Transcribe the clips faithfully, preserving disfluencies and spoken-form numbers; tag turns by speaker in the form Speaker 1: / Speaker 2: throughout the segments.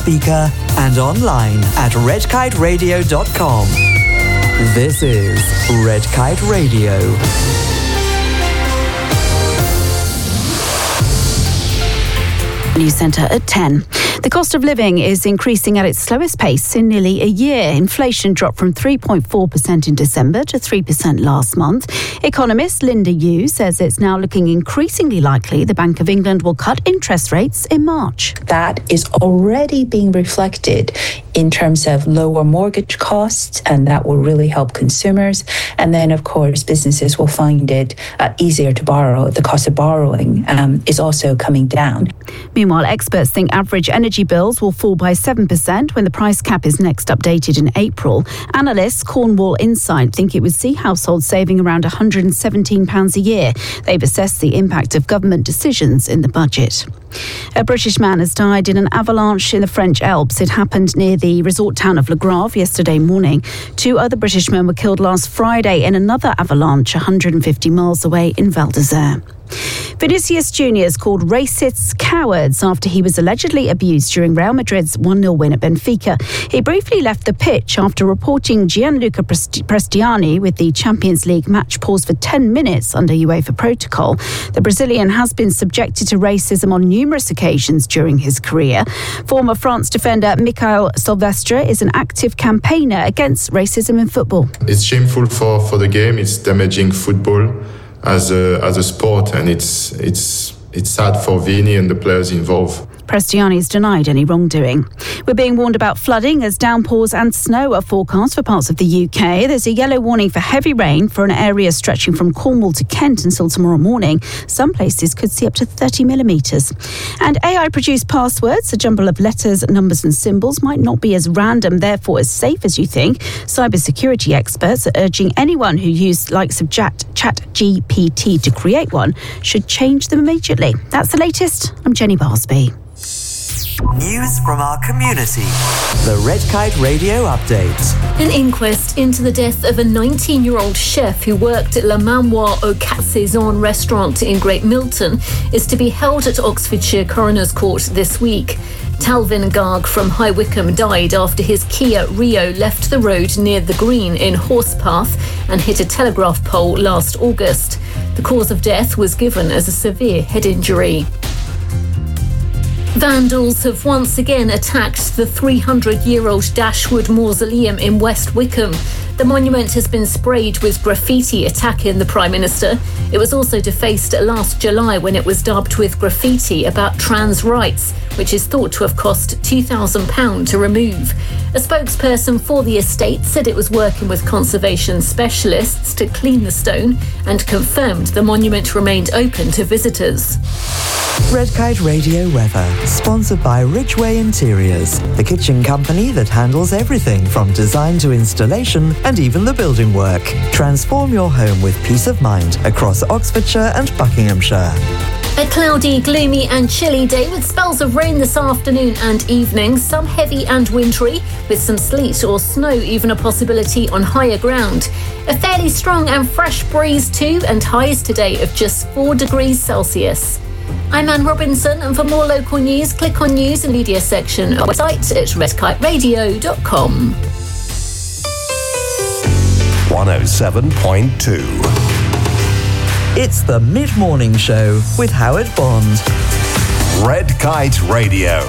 Speaker 1: speaker and online at red kite radio dot com. This is Red Kite Radio.
Speaker 2: News Centre at ten. The cost of living is increasing at its slowest pace in nearly a year. Inflation dropped from three point four percent in December to three percent last month. Economist Linda Yu says it's now looking increasingly likely the Bank of England will cut interest rates in March.
Speaker 3: That is already being reflected in terms of lower mortgage costs, and that will really help consumers. And then, of course, businesses will find it uh, easier to borrow. The cost of borrowing um, is also coming down.
Speaker 2: Meanwhile, experts think average energy bills will fall by seven percent when the price cap is next updated in April. Analysts Cornwall Insight think it would see households saving around one hundred seventeen pounds a year. They've assessed the impact of government decisions in the budget. A British man has died in an avalanche in the French Alps. It happened near the resort town of Le Grave yesterday morning. Two other British men were killed last Friday in another avalanche one hundred fifty miles away in Val d'Isère. Vinicius Junior is called racists cowards after he was allegedly abused during Real Madrid's one nil win at Benfica. He briefly left the pitch after reporting Gianluca Prestiani with the Champions League match pause for ten minutes under UEFA protocol. The Brazilian has been subjected to racism on numerous occasions during his career. Former France defender Michael Silvestre is an active campaigner against racism in football.
Speaker 4: It's shameful for, for the game. It's damaging football as a as a sport, and it's it's it's sad for Vini and the players involved.
Speaker 2: Prestiani's denied any wrongdoing. We're being warned about flooding as downpours and snow are forecast for parts of the U K. There's a yellow warning for heavy rain for an area stretching from Cornwall to Kent until tomorrow morning. Some places could see up to thirty millimetres. And A I-produced passwords, a jumble of letters, numbers and symbols, might not be as random, therefore as safe as you think. Cybersecurity experts are urging anyone who used likes of Chat, Chat G P T to create one should change them immediately. That's the latest. I'm Jenny Barsby.
Speaker 1: News from our community. The Red Kite Radio Update.
Speaker 5: An inquest into the death of a nineteen-year-old chef who worked at Le Manoir au Quatre Saisons restaurant in Great Milton is to be held at Oxfordshire Coroner's Court this week. Talvin Garg from High Wycombe died after his Kia Rio left the road near the Green in Horsepath and hit a telegraph pole last August. The cause of death was given as a severe head injury. Vandals have once again attacked the three hundred year old Dashwood Mausoleum in West Wickham. The monument has been sprayed with graffiti attacking the Prime Minister. It was also defaced last July when it was daubed with graffiti about trans rights, which is thought to have cost two thousand pounds to remove. A spokesperson for the estate said it was working with conservation specialists to clean the stone and confirmed the monument remained open to visitors.
Speaker 1: Red Kite Radio weather, sponsored by Ridgeway Interiors, the kitchen company that handles everything from design to installation and even the building work. Transform your home with peace of mind across Oxfordshire and Buckinghamshire.
Speaker 5: A cloudy, gloomy and chilly day with spells of rain this afternoon and evening, some heavy and wintry, with some sleet or snow even a possibility on higher ground. A fairly strong and fresh breeze too, and highs today of just four degrees Celsius. I'm Anne Robinson, and for more local news, click on News and Media section of our website at red kite radio dot com.
Speaker 6: one oh seven point two.
Speaker 1: It's the Mid-Morning Show with Howard Bond.
Speaker 6: Red Kite Radio.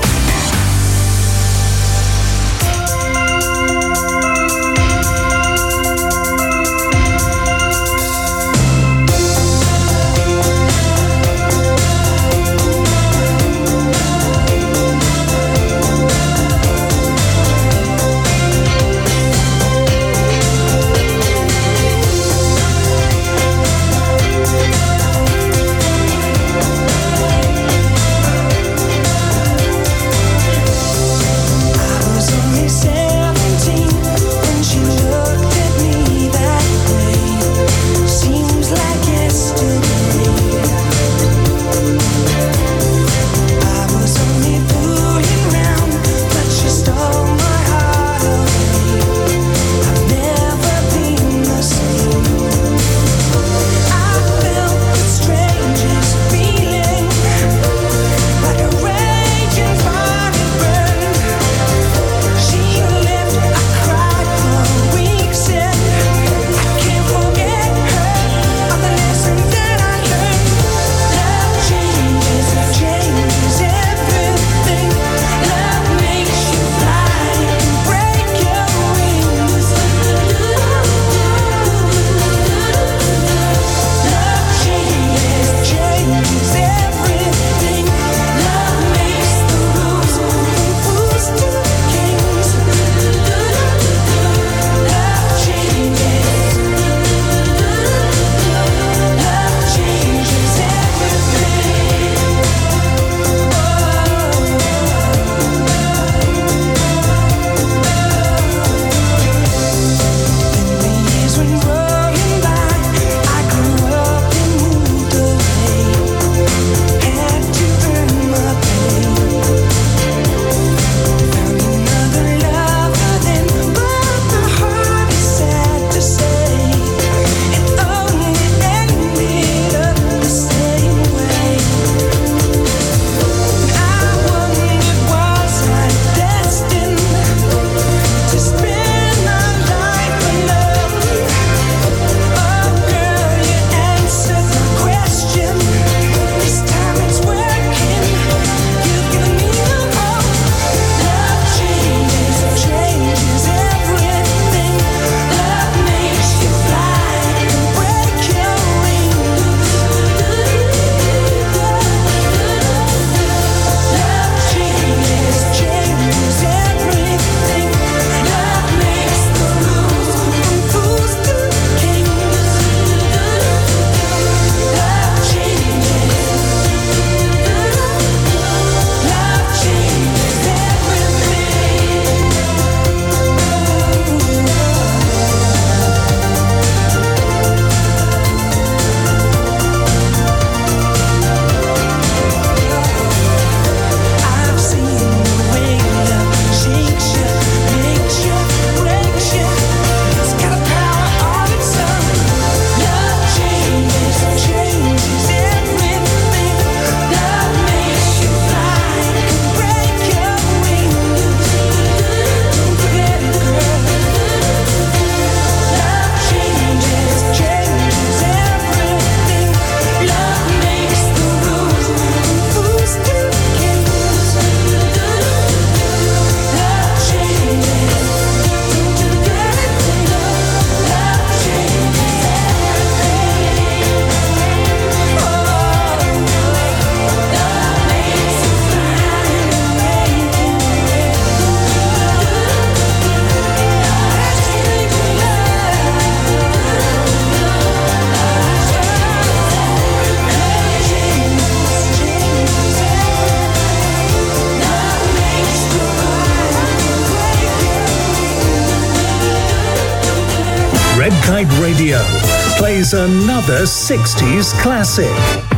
Speaker 7: Red Kite Radio plays another sixties classic.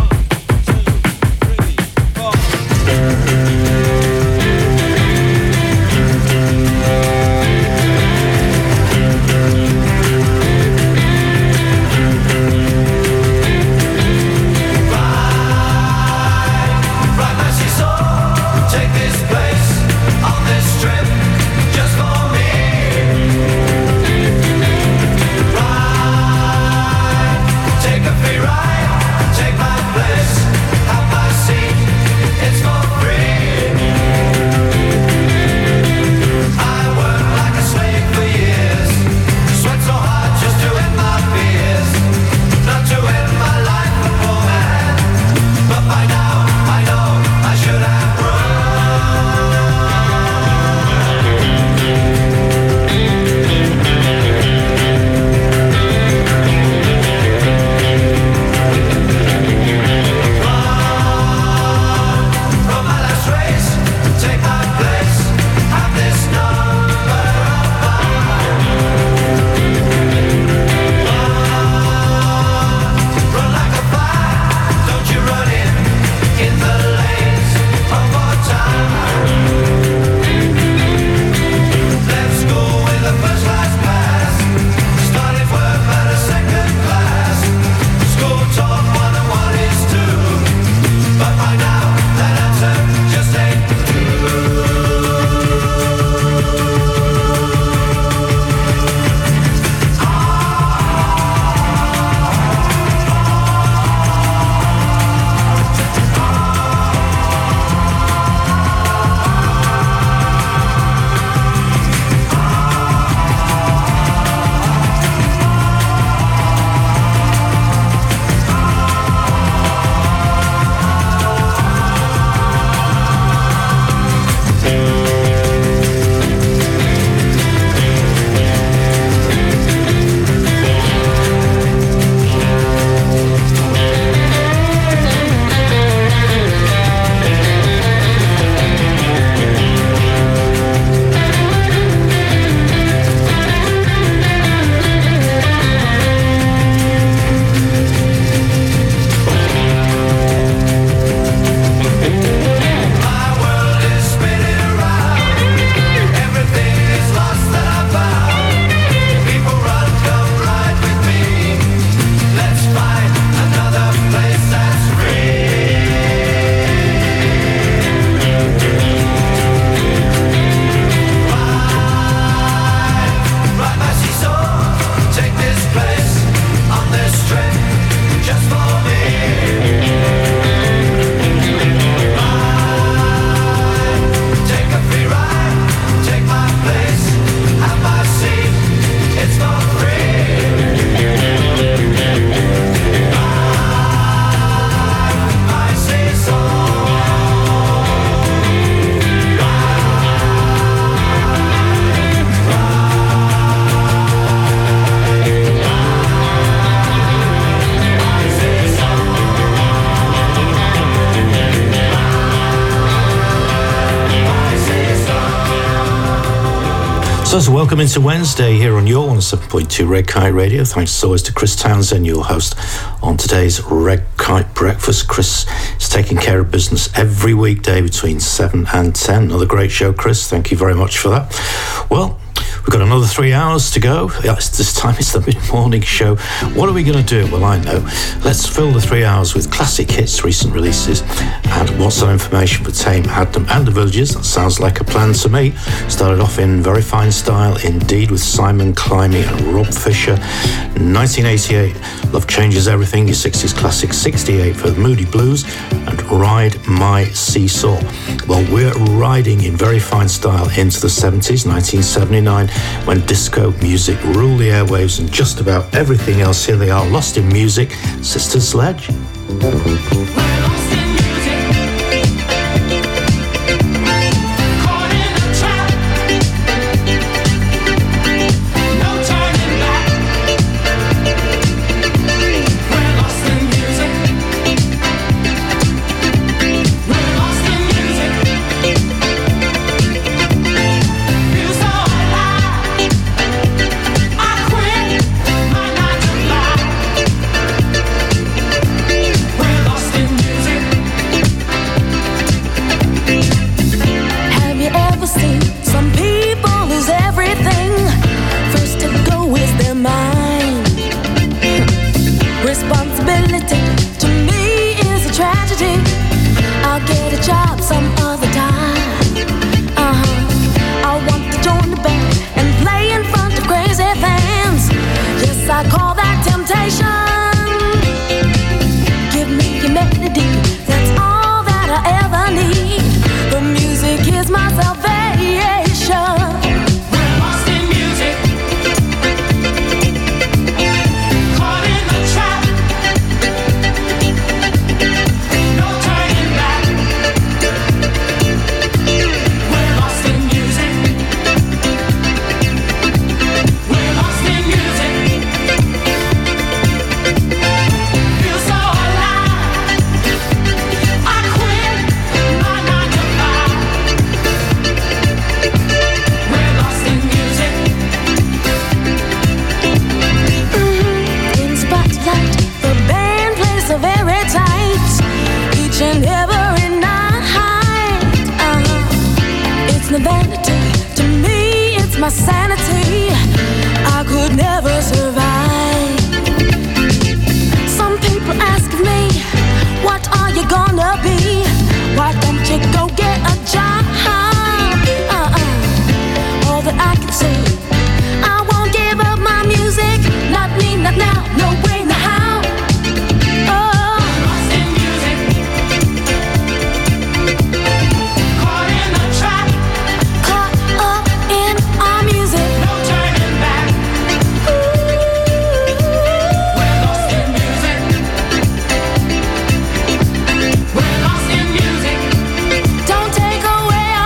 Speaker 8: So, so welcome into Wednesday here on your one oh seven point two Red Kite Radio. Thanks as always to Chris Townsend, your host on today's Red Kite Breakfast. Chris is taking care of business every weekday between seven and ten. Another great show, Chris. Thank you very much for that. Well, we've got another three hours to go. Yes, this time it's the mid-morning show. What are we going to do? Well, I know. Let's fill the three hours with classic hits, recent releases, and what's some information for Tame, Hadnam and the Villagers. That sounds like a plan to me. Started off in very fine style indeed with Simon Climie and Rob Fisher. nineteen eighty-eight, Love Changes Everything, your sixties classic. sixty-eight for the Moody Blues and Ride My Seesaw. Well, we're riding in very fine style into the seventies, nineteen seventy-nine, when disco music ruled the airwaves and just about everything else. Here they are, Lost in Music, Sister Sledge.
Speaker 9: I quit. my sanity, I could never survive. Some people ask me, what are you gonna be? Why don't you go get a job? Uh-uh. All that I can say, I won't give up my music. Not me, not now, no way, no how. Oh, lost in music, caught in the trap, caught up in our music, no turning back. Ooh, we're lost in music, we're lost in music. Don't take away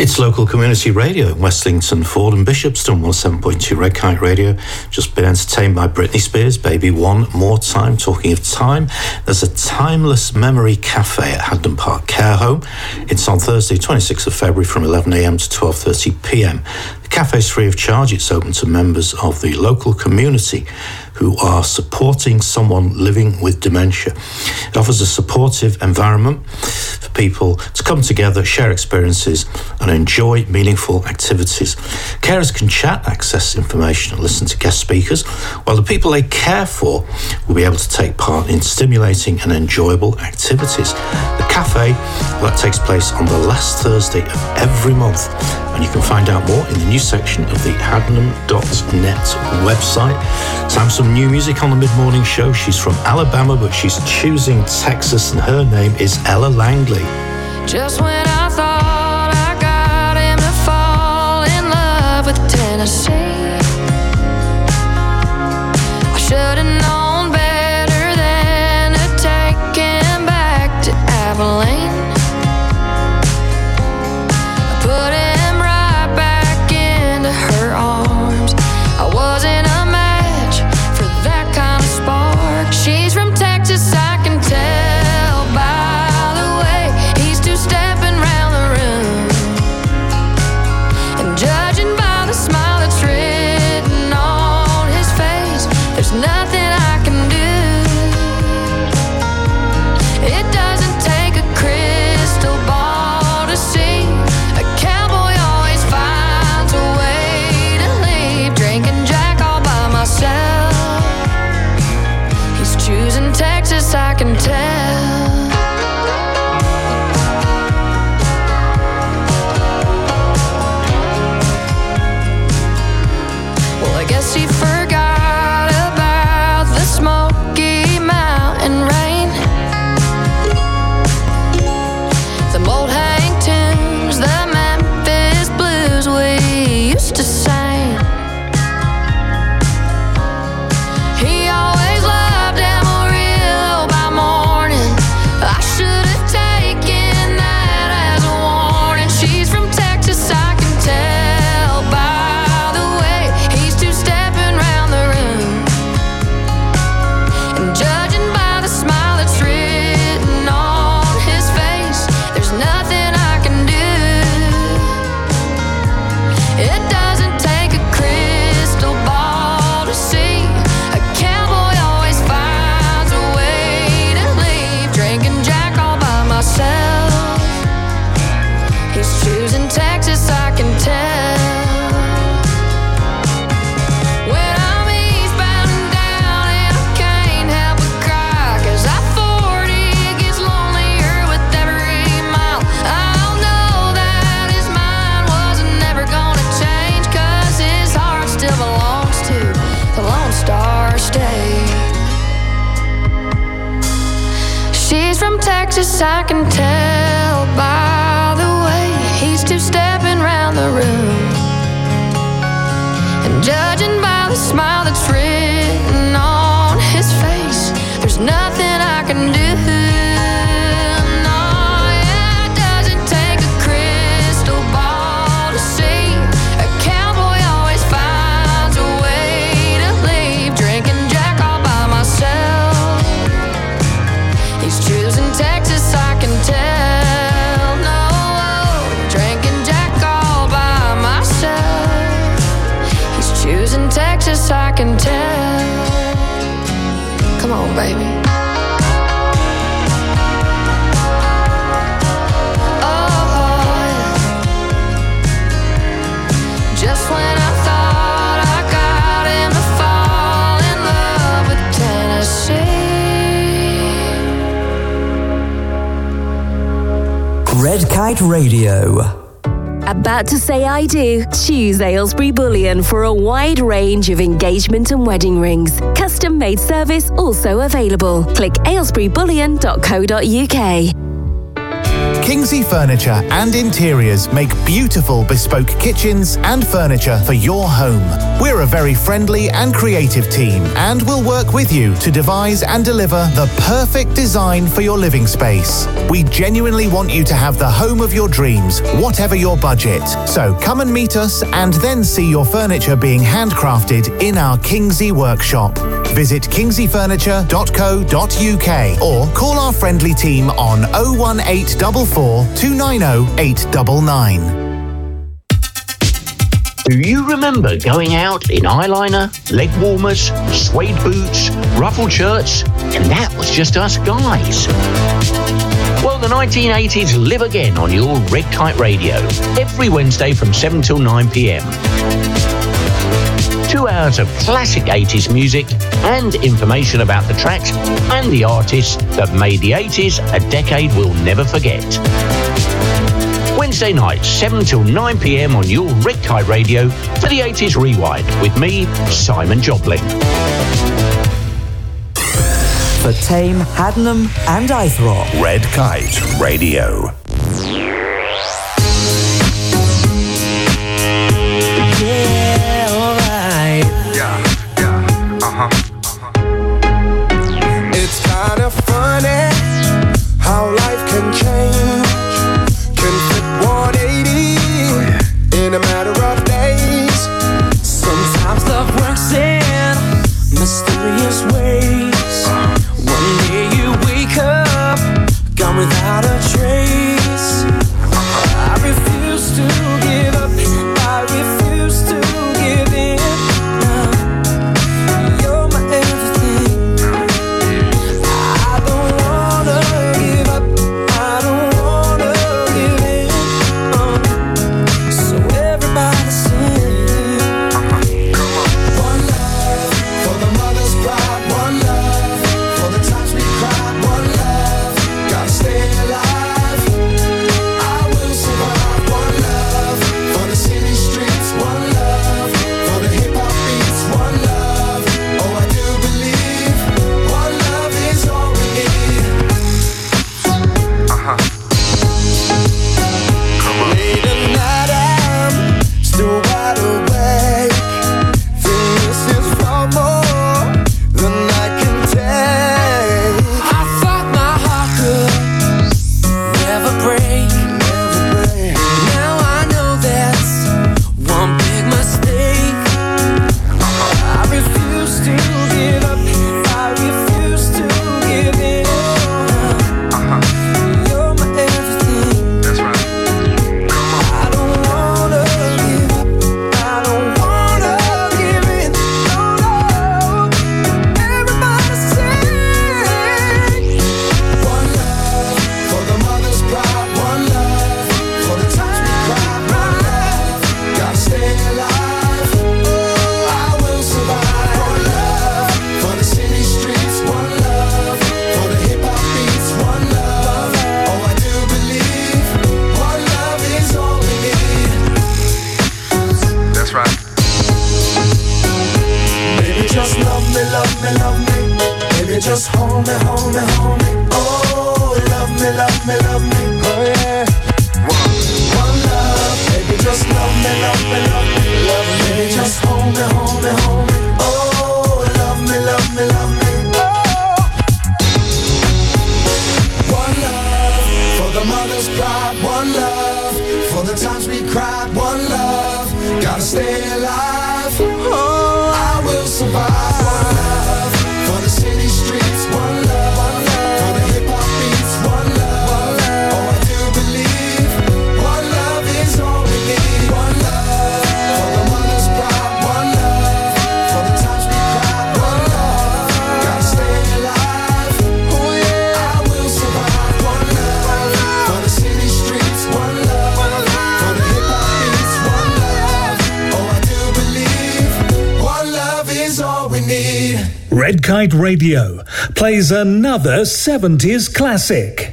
Speaker 8: It's local community radio in Westlington, Ford and Bishopston, one oh seven point two Red Kite Radio. Just been entertained by Britney Spears, Baby One More Time. Talking of time, there's a Timeless Memory Cafe at Hampden Park Care Home. It's on Thursday, twenty-sixth of February from eleven a m to twelve thirty p m. The cafe is free of charge. It's open to members of the local community who are supporting someone living with dementia. It offers a supportive environment for people to come together, share experiences and enjoy meaningful activities. Carers can chat, access information and listen to guest speakers, while the people they care for will be able to take part in stimulating and enjoyable activities. The cafe, well, that takes place on the last Thursday of every month, and you can find out more in the new section of the hadnam dot net website. Time for some new music on the mid-morning show. She's from Alabama, but she's choosing Texas, and her name is Ella Langley.
Speaker 9: Just when I thought I got him to fall in love with Tennessee, I should have known better than to take him back to Abilene. I put him right back into her arms. I wasn't a match for that kind of spark. She's from Texas, I can tell by the way he's two-stepping round the room. And judging by the smile that's written on his face, there's nothing I can do. It doesn't take a crystal ball to see a cowboy always finds a way to leave. Drinking Jack all by myself. He's choosing Texas, I can tell. Well, I guess he forgot about the Smoky Mountain rain, the old hang tunes, the Memphis blues we used to sing. He always loved Amarillo by morning. I should have taken that as a warning. She's from Texas, I can tell by the way he's two-stepping round the room. And judging by the smile that's written on his face, there's nothing I can do. It doesn't take a crystal ball to see a cowboy always finds a way to leave. Drinking Jack all by myself. He's choosing Texas, I can tell. When I'm eastbound and down and I can't help but cry, 'cause I forty gets lonelier with every mile. I'll know that his mind wasn't never gonna change, 'cause his heart still belongs to the Lone Star State. She's from Texas, I can tell by the way he's two-stepping round the room. And judging by the smile that's written on his face, there's nothing I can do. No, yeah, it doesn't take a crystal ball to see a cowboy always finds a way to leave. Drinking Jack all by myself. He's choosing Texas, I can tell. No, drinking Jack all by myself. He's choosing Texas, I can tell. Come on, baby. Oh, yeah. Just when I thought I got him to fall in love with Tennessee.
Speaker 1: Red Kite Radio.
Speaker 10: About to say I do? Choose Aylesbury Bullion for a wide range of engagement and wedding rings. Custom made service also available. Click aylesbury bullion dot co dot uk.
Speaker 11: Kingsley Furniture and Interiors make beautiful bespoke kitchens and furniture for your home. We're a very friendly and creative team and will work with you to devise and deliver the perfect design for your living space. We genuinely want you to have the home of your dreams, whatever your budget. So come and meet us and then see your furniture being handcrafted in our Kingsley workshop. Visit kingsley furniture dot co dot uk or call our friendly team on oh one eight four four, two nine oh, eight nine nine.
Speaker 12: Do you remember going out in eyeliner, leg warmers, suede boots, ruffled shirts, and that was just us guys? Well, the nineteen eighties live again on your Red Kite Radio, every Wednesday from seven till nine p.m. Two hours of classic eighties music and information about the tracks and the artists that made the eighties a decade we'll never forget. Wednesday nights, seven till nine p.m. on your Red Kite Radio for the eighties Rewind with me, Simon Joplin.
Speaker 1: For Tame, Haddenham and Eythrop.
Speaker 6: Red Kite Radio.
Speaker 13: It's kind of funny how life can change, can flip one eighty in a matter of days. Sometimes love works in mysterious ways. One day you wake up, gone without a trace. I refuse to give up, I refuse to give in.
Speaker 7: Red Kite Radio plays another seventies classic.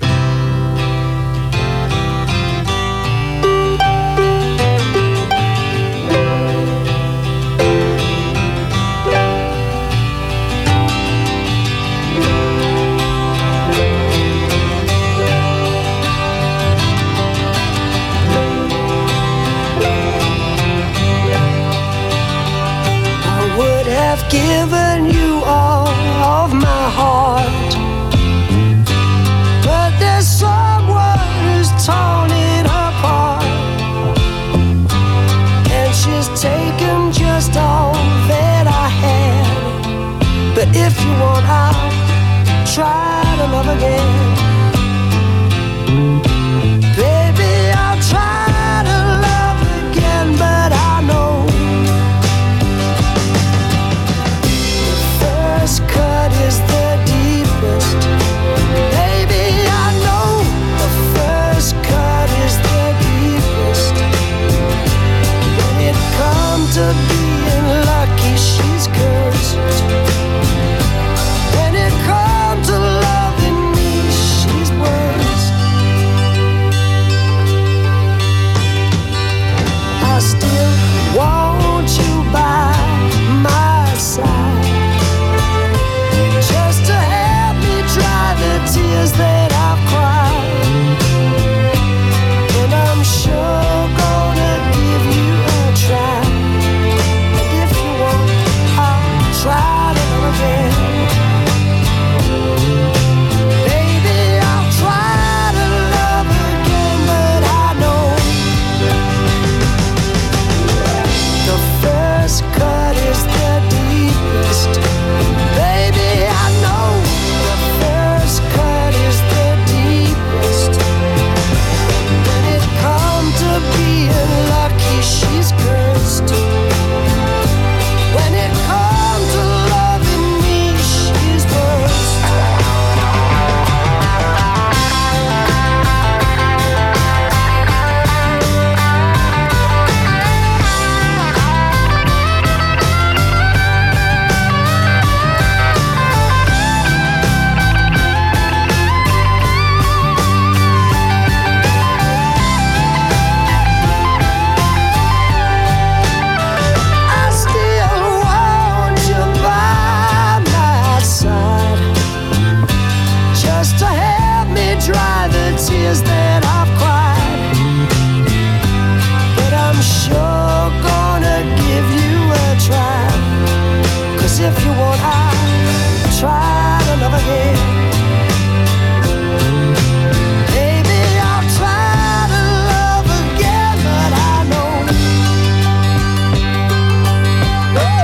Speaker 13: love again. Baby, I'll try to love again, but I know the first cut is the deepest. Baby, I know the first cut is the deepest. When it comes to being lucky, she's cursed. When it comes to loving me, she's worst. I still want you by my side, just to help me dry the tears that I've cried. And I'm sure gonna give you a try. And if you want, I'll try to love again. Baby, I'll try to love again, but I know the first cut is the deepest. Baby, I know the first cut is the deepest. When it comes to being lucky, she's cursed. When it comes to loving me, she's worst. I still want you by my side, just to help me dry the tears that I've cried. But I'm sure gonna give you a try. 'Cause if you want, I'll try to love again. Baby, I'll try to love again, but I know Woo!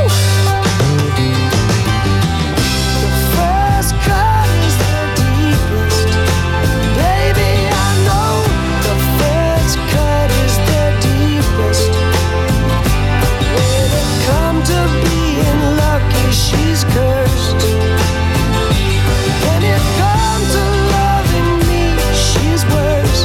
Speaker 13: The first cut is the deepest. Baby, I know the first cut is the deepest. When it comes to being lucky, she's cursed. When it comes to loving me, she's worse.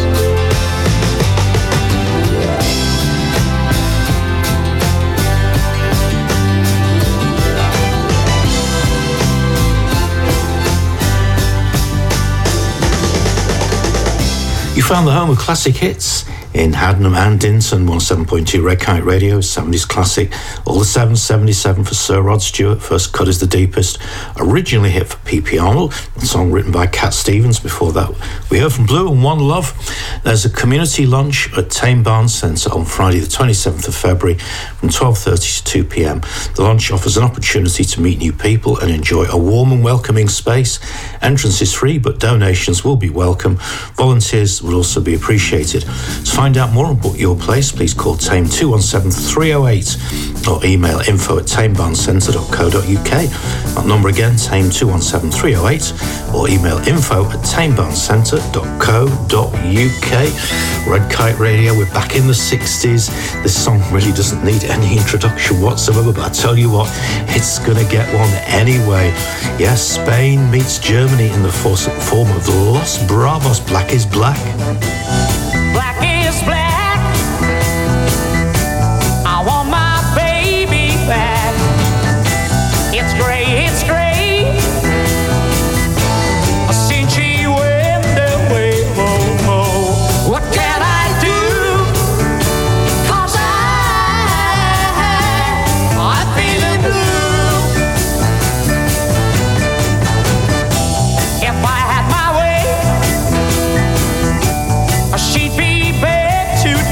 Speaker 8: You found the home of classic hits in Haddenham and Dinton, one oh seven point two Red Kite Radio, seventies classic. All the sevens, seventy-seven for Sir Rod Stewart, First Cut is the Deepest. Originally hit for P P Arnold, a song written by Cat Stevens. Before that, we heard from Blue and One Love. There's a community lunch at Tame Barnes Centre on Friday the twenty-seventh of February from twelve thirty to two p.m. The lunch offers an opportunity to meet new people and enjoy a warm and welcoming space. Entrance is free, but donations will be welcome. Volunteers will also be appreciated. To find out more and book your place, please call Tame two one seven, three oh eight or email info at tame barnes centre dot co dot uk. That number again, Tame two one seven, three oh eight or email info at tame barnes centre dot co dot uk. Red Kite Radio, we're back in the sixties. This song really doesn't need any introduction whatsoever, but I tell you what, it's gonna get one anyway. Yes, Spain meets Germany in the form of Los Bravos. Black is Black.
Speaker 14: Black is black. I want my baby back. It's gray, it's gray. Since she went away, oh, oh. What can I do? 'Cause I, I'm feeling blue. If I had my way, she'd be back to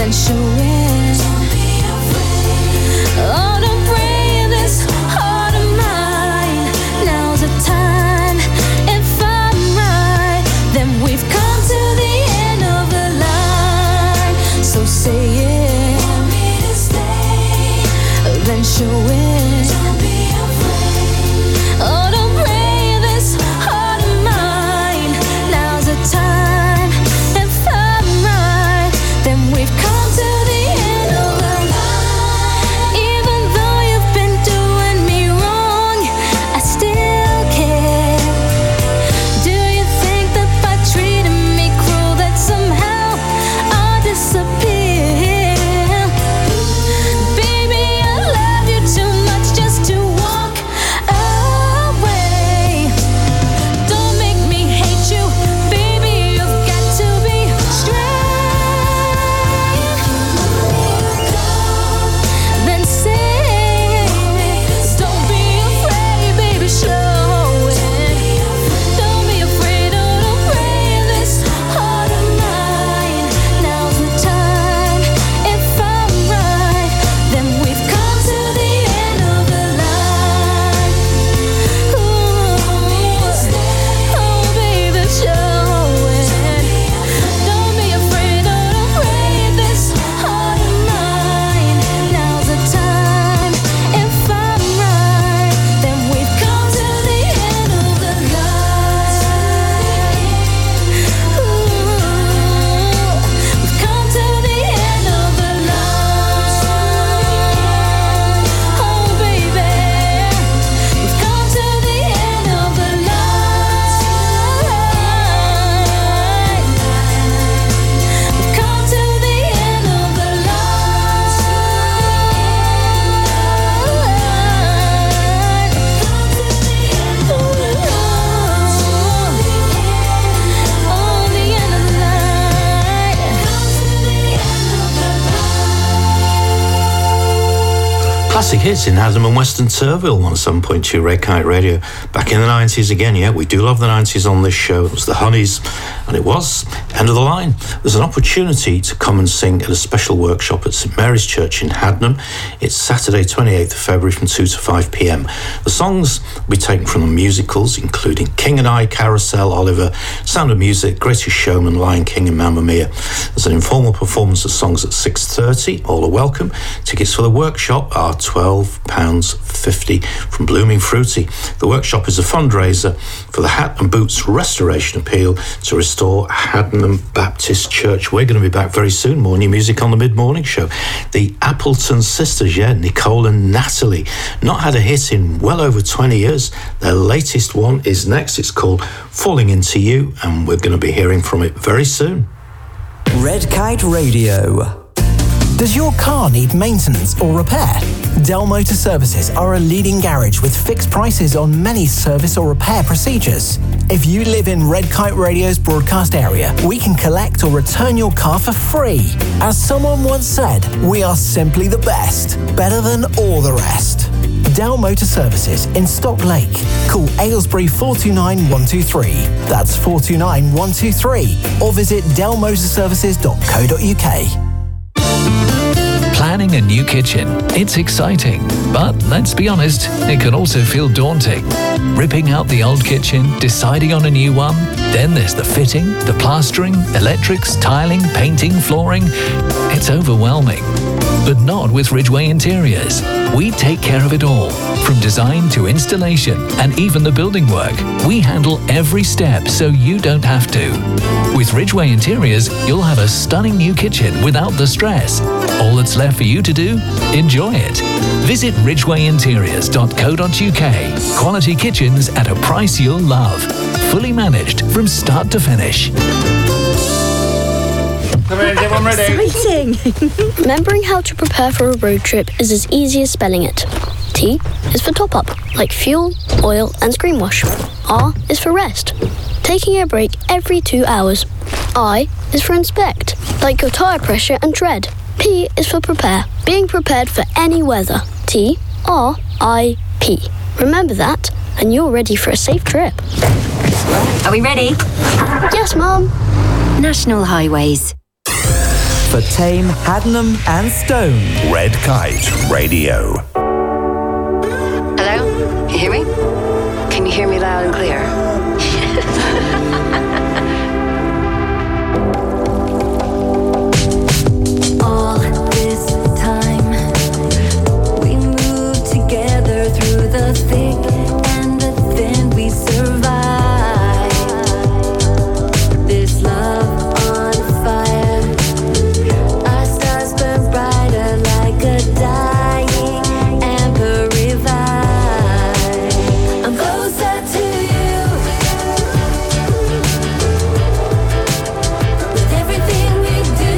Speaker 9: then show it. Don't be afraid. Oh, don't break this heart of mine. Now's the time. If I'm right, then we've come to the end of the line. So say it. Want me to stay? Then show it. Don't be afraid. Oh, don't break this heart of mine. Now's the time. If I'm right, then we've come to the end of the line. Even though you've been doing me wrong, I still care. Do you think that by treating me cruel that somehow I'll disappear? Baby, I love you too much just to walk away. Don't make me hate you, baby, you've got to be strong. Then say, don't be afraid, baby, show it. Don't be afraid, oh, don't break this heart of mine. Now's the time. If I'm right, then we've come to the end of the line. Ooh, oh, baby, show it. Don't be afraid, oh, don't break this heart of mine. Now's the time. If I'm right, then we've come to the end of the line. Ooh, we've come to the end of the line. Oh, baby, we've come to the end of the line. We've come to the end of the
Speaker 8: Classic hits in Adam and Weston Turville on seven point two Red Kite Radio. Back in the nineties again, yeah, we do love the nineties on this show. It was the Honeys, and it was End of the Line. There's an opportunity to come and sing at a special workshop at St Mary's Church in Hadnam. It's Saturday, twenty-eighth of February from two to five p.m. The songs will be taken from the musicals, including King and I, Carousel, Oliver, Sound of Music, Greatest Showman, Lion King and Mamma Mia. There's an informal performance of songs at six thirty. All are welcome. Tickets for the workshop are twelve pounds fifty from Blooming Fruity. The workshop is a fundraiser for the Hat and Boots Restoration Appeal to restore Hadnam Baptist Church. We're going to be back very soon. More new music on the mid-morning show. The Appleton sisters, yeah, Nicole and Natalie, not had a hit in well over twenty years. Their latest one is next. It's called Falling Into You, and we're going to be hearing from it very soon.
Speaker 1: Red Kite Radio.
Speaker 15: Does your car need maintenance or repair? Dell Motor Services are a leading garage with fixed prices on many service or repair procedures. If you live in Red Kite Radio's broadcast area, we can collect or return your car for free. As someone once said, we are simply the best, better than all the rest. Dell Motor Services in Stock Lake. Call Aylesbury four two nine one two three. That's four two nine one two three. Or visit dell motor services dot co dot uk.
Speaker 16: Planning a new kitchen. It's exciting, but let's be honest, it can also feel daunting. Ripping out the old kitchen, deciding on a new one, then there's the fitting, the plastering, electrics, tiling, painting, flooring. It's overwhelming. But not with Ridgeway Interiors. We take care of it all. From design to installation and even the building work, we handle every step so you don't have to. With Ridgeway Interiors, you'll have a stunning new kitchen without the stress. All that's left for you to do? Enjoy it. Visit ridgeway interiors dot co dot uk. Quality kitchens at a price you'll love. Fully managed from start to finish.
Speaker 17: Come in, everyone ready?
Speaker 18: Exciting! Remembering how to prepare for a road trip is as easy as spelling it. T is for top up, like fuel, oil, and screen wash. R is for rest, taking a break every two hours. I is for inspect, like your tyre pressure and tread. P is for prepare, being prepared for any weather. T R I P. Remember that, and you're ready for a safe trip.
Speaker 19: Are we ready?
Speaker 18: Yes, Mum.
Speaker 19: National Highways.
Speaker 1: for Tame, Haddenham and Stone.
Speaker 6: Red Kite Radio.
Speaker 17: Hello? You hear me? Can you hear me loud and clear?
Speaker 9: All this time, we moved together through the thick and the thin. We survived this love on fire. Our stars burn brighter like a dying ember revive. I'm closer to you with everything we do.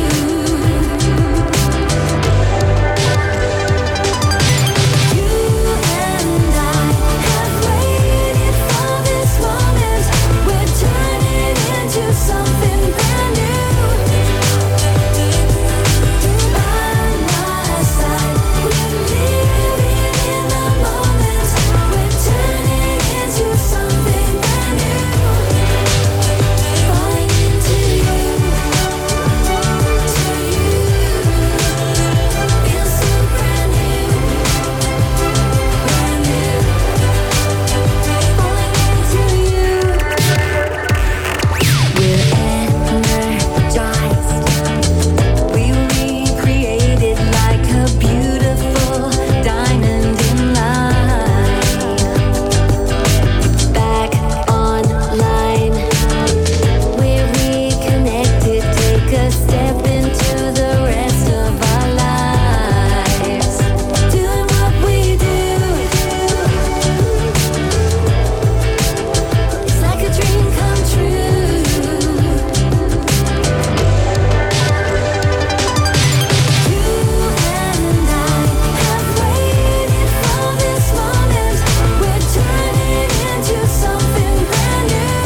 Speaker 9: You and I have waited for this moment. We're turning into something brand new. By my side, we're living in the moment. We're turning into something brand new. Falling into you, to you, feels so brand new, brand new. Falling into you, we're energized. We recreated like a beautiful diamond in light. Back online, we're reconnected. Take a step into the rest of our lives. Doing what we do. It's like a dream come true. You and I have waited for this moment. We're turning into something brand new.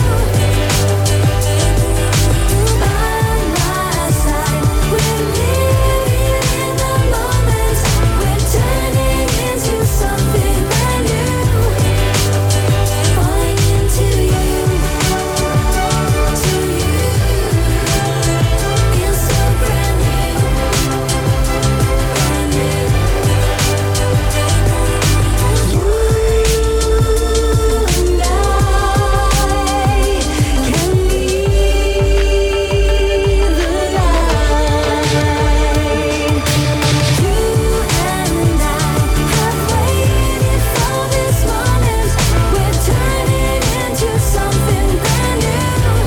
Speaker 9: By my side, we're living in the moment. We're turning into something brand new. Falling into you, to you, feels so brand new, brand new. You and I can be the light. You and I have waited for this moment. We're turning into something brand new.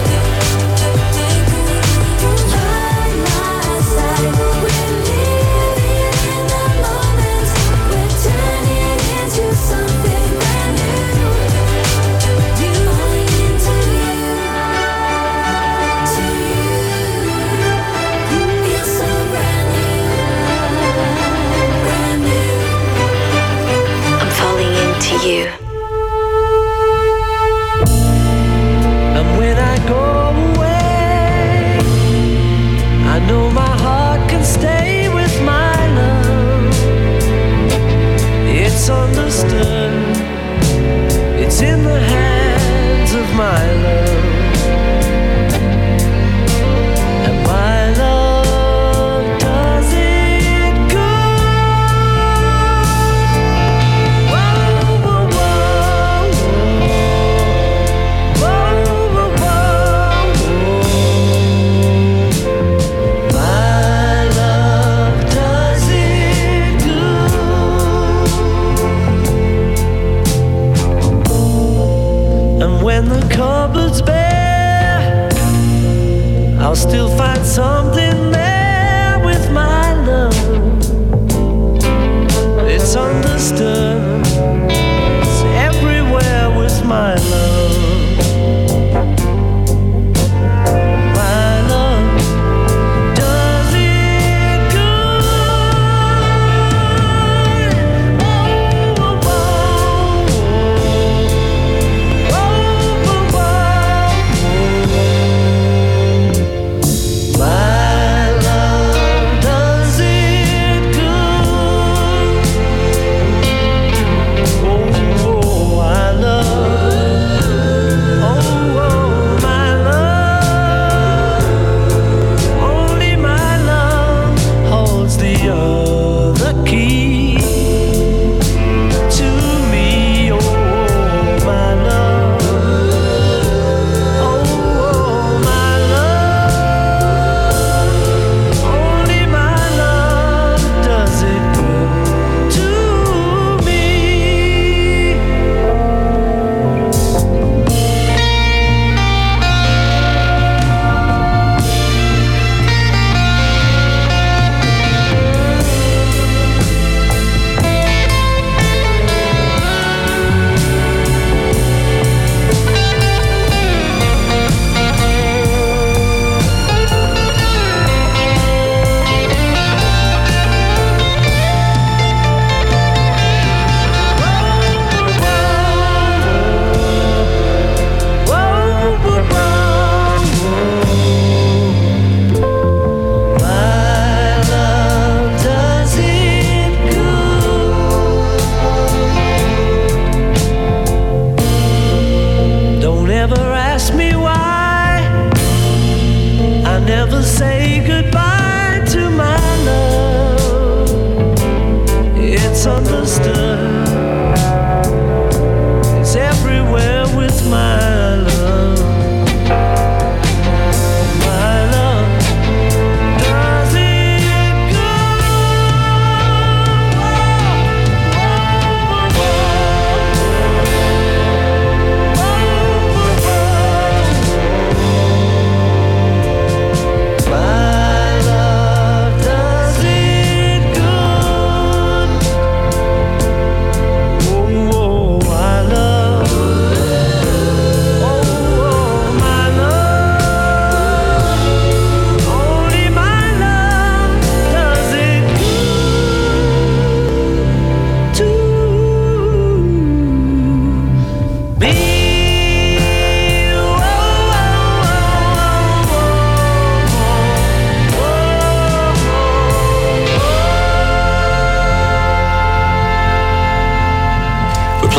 Speaker 9: By my side, we're living in the moment. We're turning into something brand new. You falling into you, to you, feels so brand new, brand new.
Speaker 17: I'm falling into you.
Speaker 19: And when I go away, I know my heart can stay with my love. It's understood, it's in the hands of my love. And my love does it good. Whoa, whoa, whoa.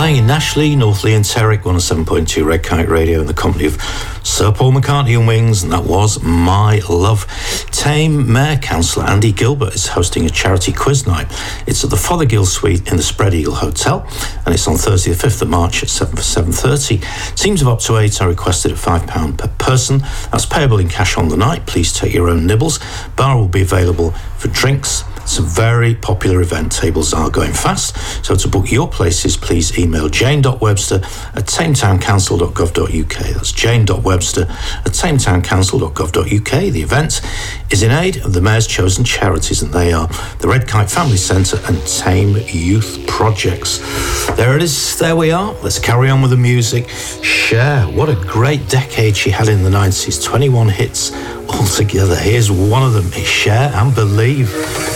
Speaker 8: Playing in Nashley, Northley and Terrick, one oh seven point two Red Kite Radio in the company of Sir Paul McCartney and Wings, and that was My Love. Thame Mayor Councillor Andy Gilbert is hosting a charity quiz night. It's at the Fothergill Suite in the Spread Eagle Hotel, and it's on Thursday the fifth of March at seven for seven thirty. Teams of up to eight are requested at five pounds per person. That's payable in cash on the night. Please take your own nibbles. Bar will be available for drinks. It's a very popular event. Tables are going fast. So to book your places, please email jane.webster at tametown-council dot gov dot uk. That's jane.webster at tametown-council dot gov dot uk. The event is in aid of the Mayor's chosen charities, and they are the Red Kite Family Centre and Thame Youth Projects. There it is. There we are. Let's carry on with the music. Cher, what a great decade she had in the nineties. twenty-one hits altogether. Here's one of them. It's Cher and Believe.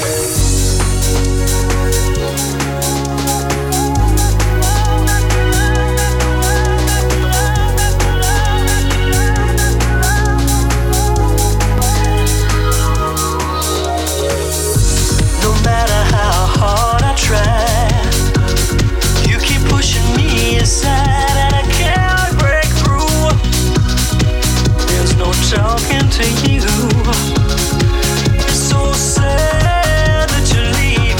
Speaker 19: Talking to you, it's so sad that you're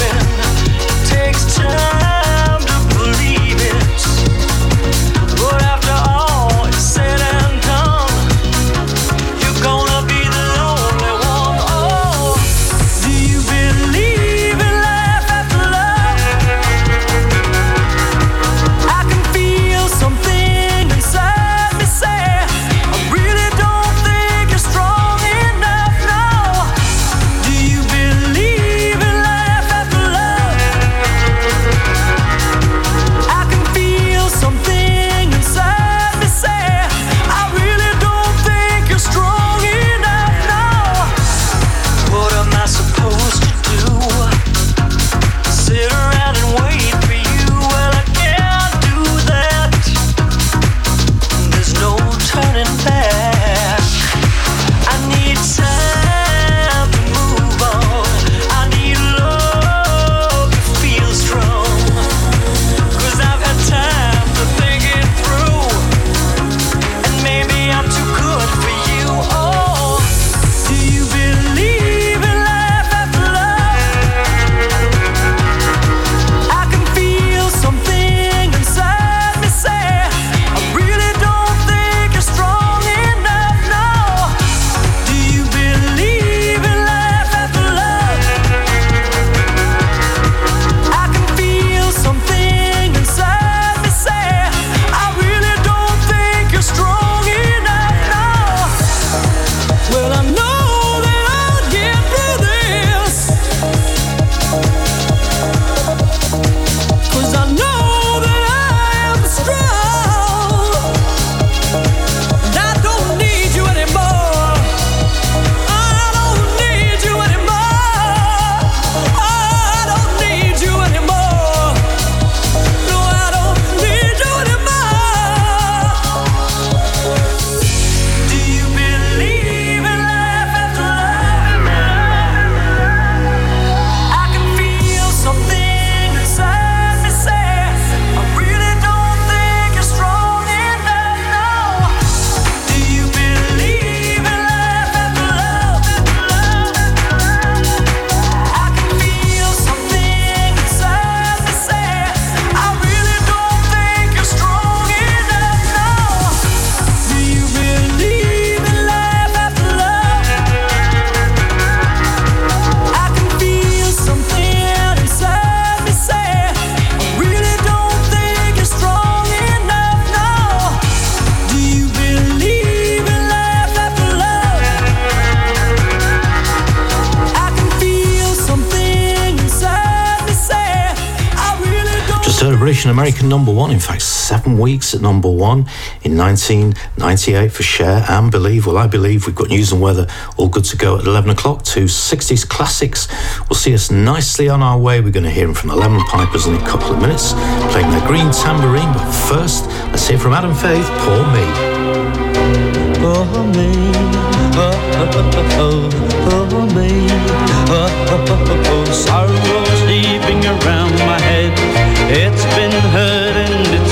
Speaker 8: Celebration American number one, in fact seven weeks at number one in nineteen ninety-eight for Cher and Believe. Well, I believe we've got news and weather all good to go at eleven o'clock. Two sixties classics will see us nicely on our way. We're going to hear them from the Lemon Pipers in a couple of minutes, playing their green tambourine. But first, let's hear from Adam Faith, Poor Me.
Speaker 19: Poor me, oh, oh, oh, oh, poor me, oh, oh, oh, oh, sorrow sleeping around my head. It's been hurt and it's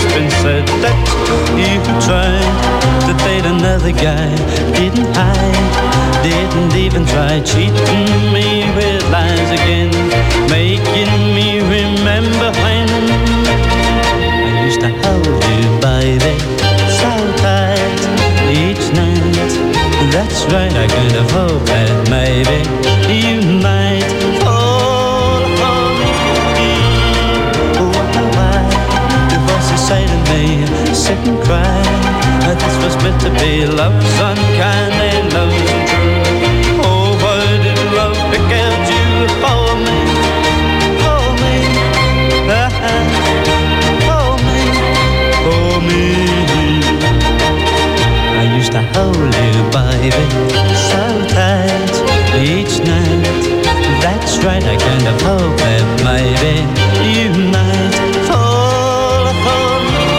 Speaker 20: afraid another guy didn't hide, didn't even try cheating me with lies again, making me remember when I used to hold you, baby, so tight each night. That's right, I could have hoped that maybe you might fall for me. Why, why do voices say to me, sit and cry, that this was meant to be love's unkind and love's untrue. Oh, why did love pick out you for me, for me, for me, for me? I used to hold you, baby, so tight each night. That's right, I kind of hope that maybe you might fall for me.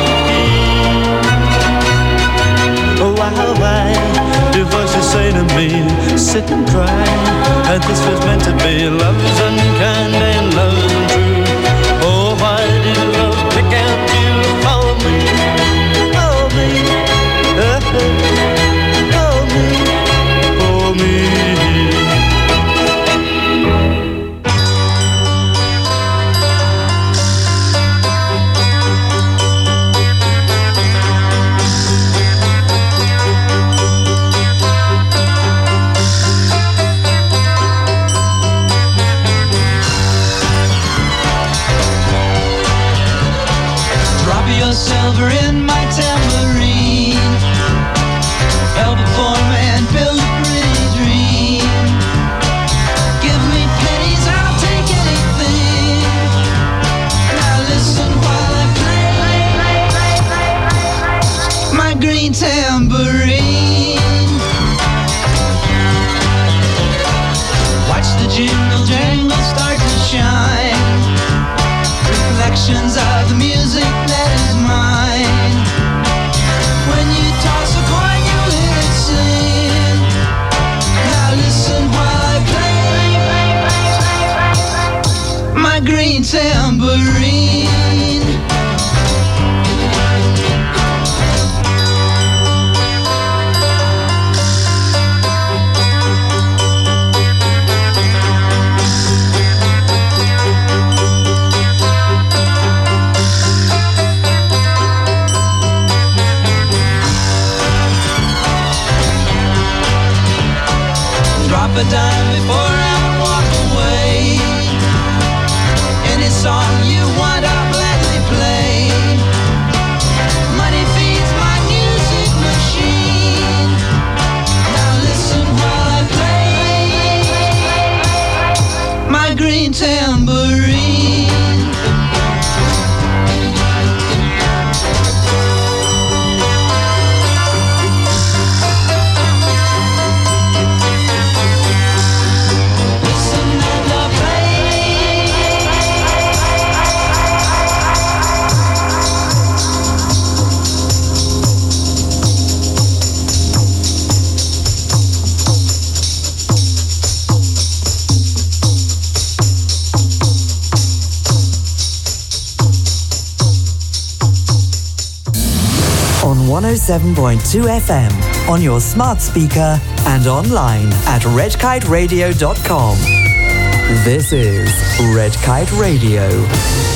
Speaker 20: Why, why do voices say to me, sit and cry, that this was meant to be love's unkind and love's untrue? Oh, why did love pick out you for me, for me, uh, for me, for me?
Speaker 21: Silver in my tambourine, help a poor man build a pretty dream. Give me pennies, I'll take anything. Now listen while I play my green tambourine. Watch the jingle jangle start to shine, reflections of the music that is mine. When you toss a coin, you'll hear it sing. Now listen while I play my green tambourine. Drop a dime before I walk away. Any song you want, I'll gladly play. Money feeds my music machine. Now listen while I play my green tambourine.
Speaker 1: one oh seven point two F M, on your smart speaker and online at red kite radio dot com. This is Red Kite Radio.